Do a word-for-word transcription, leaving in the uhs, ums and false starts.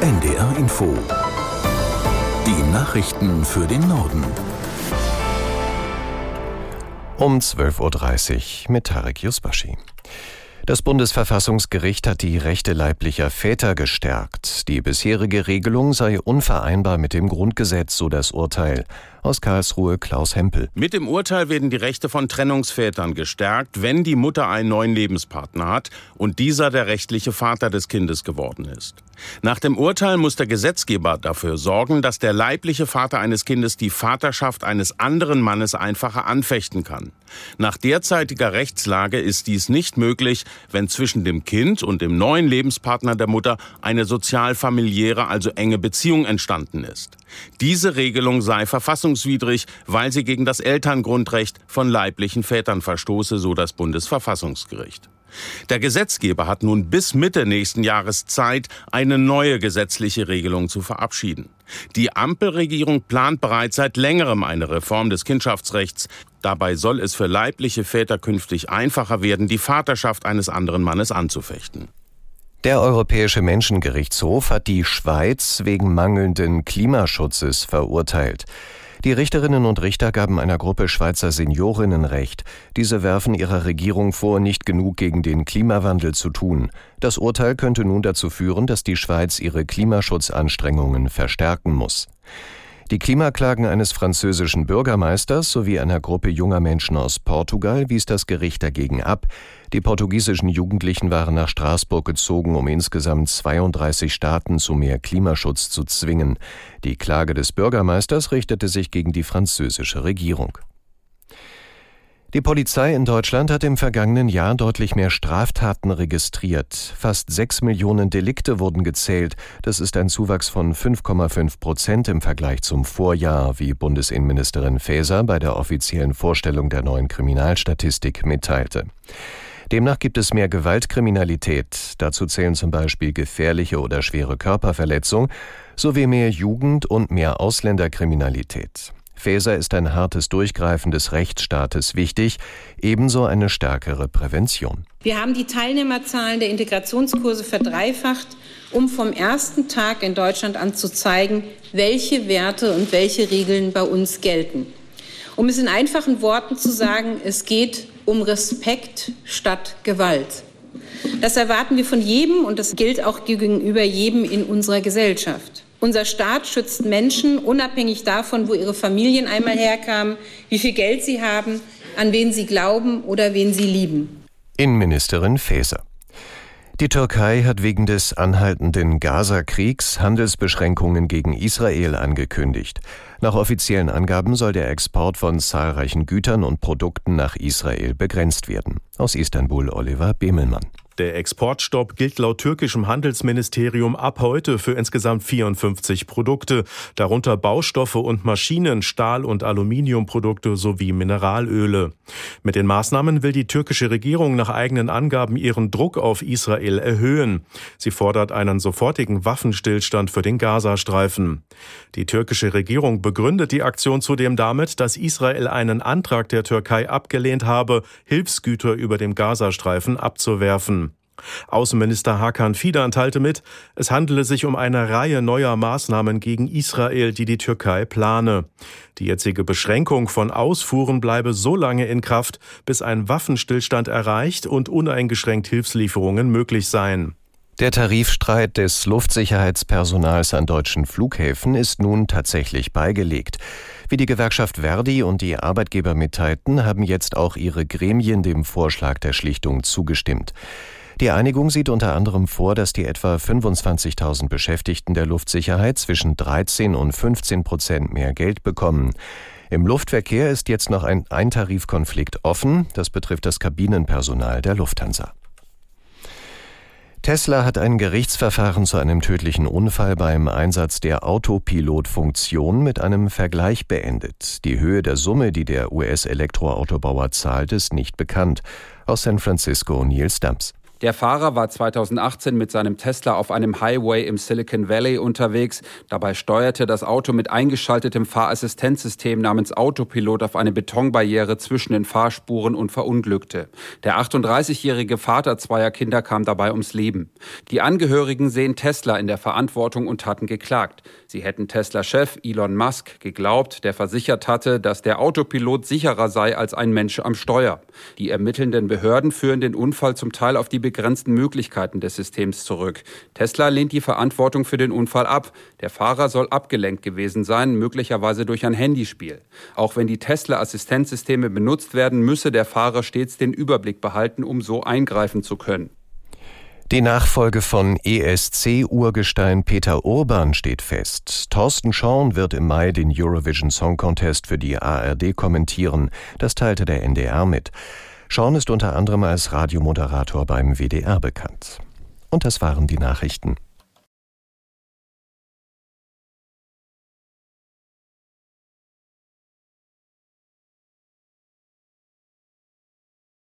N D R Info. Die Nachrichten für den Norden. Um zwölf Uhr dreißig mit Tarek Yusbashi. Das Bundesverfassungsgericht hat die Rechte leiblicher Väter gestärkt. Die bisherige Regelung sei unvereinbar mit dem Grundgesetz, so das Urteil. Aus Karlsruhe Klaus Hempel. Mit dem Urteil werden die Rechte von Trennungsvätern gestärkt, wenn die Mutter einen neuen Lebenspartner hat und dieser der rechtliche Vater des Kindes geworden ist. Nach dem Urteil muss der Gesetzgeber dafür sorgen, dass der leibliche Vater eines Kindes die Vaterschaft eines anderen Mannes einfacher anfechten kann. Nach derzeitiger Rechtslage ist dies nicht möglich, wenn zwischen dem Kind und dem neuen Lebenspartner der Mutter eine sozial-familiäre, also enge Beziehung entstanden ist. Diese Regelung sei verfassungswidrig, weil sie gegen das Elterngrundrecht von leiblichen Vätern verstoße, so das Bundesverfassungsgericht. Der Gesetzgeber hat nun bis Mitte nächsten Jahres Zeit, eine neue gesetzliche Regelung zu verabschieden. Die Ampelregierung plant bereits seit längerem eine Reform des Kindschaftsrechts. Dabei soll es für leibliche Väter künftig einfacher werden, die Vaterschaft eines anderen Mannes anzufechten. Der Europäische Menschengerichtshof hat die Schweiz wegen mangelnden Klimaschutzes verurteilt. Die Richterinnen und Richter gaben einer Gruppe Schweizer Seniorinnen Recht. Diese werfen ihrer Regierung vor, nicht genug gegen den Klimawandel zu tun. Das Urteil könnte nun dazu führen, dass die Schweiz ihre Klimaschutzanstrengungen verstärken muss. Die Klimaklagen eines französischen Bürgermeisters sowie einer Gruppe junger Menschen aus Portugal wies das Gericht dagegen ab. Die portugiesischen Jugendlichen waren nach Straßburg gezogen, um insgesamt zweiunddreißig Staaten zu mehr Klimaschutz zu zwingen. Die Klage des Bürgermeisters richtete sich gegen die französische Regierung. Die Polizei in Deutschland hat im vergangenen Jahr deutlich mehr Straftaten registriert. Fast sechs Millionen Delikte wurden gezählt. Das ist ein Zuwachs von fünf Komma fünf Prozent im Vergleich zum Vorjahr, wie Bundesinnenministerin Faeser bei der offiziellen Vorstellung der neuen Kriminalstatistik mitteilte. Demnach gibt es mehr Gewaltkriminalität. Dazu zählen zum Beispiel gefährliche oder schwere Körperverletzung sowie mehr Jugend- und mehr Ausländerkriminalität. Faeser ist ein hartes Durchgreifen des Rechtsstaates wichtig, ebenso eine stärkere Prävention. Wir haben die Teilnehmerzahlen der Integrationskurse verdreifacht, um vom ersten Tag in Deutschland an zu zeigen, welche Werte und welche Regeln bei uns gelten. Um es in einfachen Worten zu sagen, es geht um Respekt statt Gewalt. Das erwarten wir von jedem und das gilt auch gegenüber jedem in unserer Gesellschaft. Unser Staat schützt Menschen, unabhängig davon, wo ihre Familien einmal herkamen, wie viel Geld sie haben, an wen sie glauben oder wen sie lieben. Innenministerin Faeser. Die Türkei hat wegen des anhaltenden Gaza-Kriegs Handelsbeschränkungen gegen Israel angekündigt. Nach offiziellen Angaben soll der Export von zahlreichen Gütern und Produkten nach Israel begrenzt werden. Aus Istanbul Oliver Bemelmann. Der Exportstopp gilt laut türkischem Handelsministerium ab heute für insgesamt vierundfünfzig Produkte, darunter Baustoffe und Maschinen, Stahl- und Aluminiumprodukte sowie Mineralöle. Mit den Maßnahmen will die türkische Regierung nach eigenen Angaben ihren Druck auf Israel erhöhen. Sie fordert einen sofortigen Waffenstillstand für den Gazastreifen. Die türkische Regierung begründet die Aktion zudem damit, dass Israel einen Antrag der Türkei abgelehnt habe, Hilfsgüter über dem Gazastreifen abzuwerfen. Außenminister Hakan Fidan teilte mit, es handele sich um eine Reihe neuer Maßnahmen gegen Israel, die die Türkei plane. Die jetzige Beschränkung von Ausfuhren bleibe so lange in Kraft, bis ein Waffenstillstand erreicht und uneingeschränkt Hilfslieferungen möglich seien. Der Tarifstreit des Luftsicherheitspersonals an deutschen Flughäfen ist nun tatsächlich beigelegt. Wie die Gewerkschaft Verdi und die Arbeitgeber mitteilten, haben jetzt auch ihre Gremien dem Vorschlag der Schlichtung zugestimmt. Die Einigung sieht unter anderem vor, dass die etwa fünfundzwanzigtausend Beschäftigten der Luftsicherheit zwischen dreizehn und fünfzehn Prozent mehr Geld bekommen. Im Luftverkehr ist jetzt noch ein Eintarifkonflikt offen. Das betrifft das Kabinenpersonal der Lufthansa. Tesla hat ein Gerichtsverfahren zu einem tödlichen Unfall beim Einsatz der Autopilot-Funktion mit einem Vergleich beendet. Die Höhe der Summe, die der U S-Elektroautobauer zahlt, ist nicht bekannt. Aus San Francisco Nils Dams. Der Fahrer war zweitausendachtzehn mit seinem Tesla auf einem Highway im Silicon Valley unterwegs. Dabei steuerte das Auto mit eingeschaltetem Fahrassistenzsystem namens Autopilot auf eine Betonbarriere zwischen den Fahrspuren und verunglückte. Der achtunddreißigjährige Vater zweier Kinder kam dabei ums Leben. Die Angehörigen sehen Tesla in der Verantwortung und hatten geklagt. Sie hätten Tesla-Chef Elon Musk geglaubt, der versichert hatte, dass der Autopilot sicherer sei als ein Mensch am Steuer. Die ermittelnden Behörden führen den Unfall zum Teil auf die begrenzten Möglichkeiten des Systems zurück. Tesla lehnt die Verantwortung für den Unfall ab. Der Fahrer soll abgelenkt gewesen sein, möglicherweise durch ein Handyspiel. Auch wenn die Tesla-Assistenzsysteme benutzt werden, müsse der Fahrer stets den Überblick behalten, um so eingreifen zu können. Die Nachfolge von E S C-Urgestein Peter Urban steht fest. Thorsten Schorn wird im Mai den Eurovision Song Contest für die A R D kommentieren. Das teilte der N D R mit. Schorn ist unter anderem als Radiomoderator beim W D R bekannt. Und das waren die Nachrichten.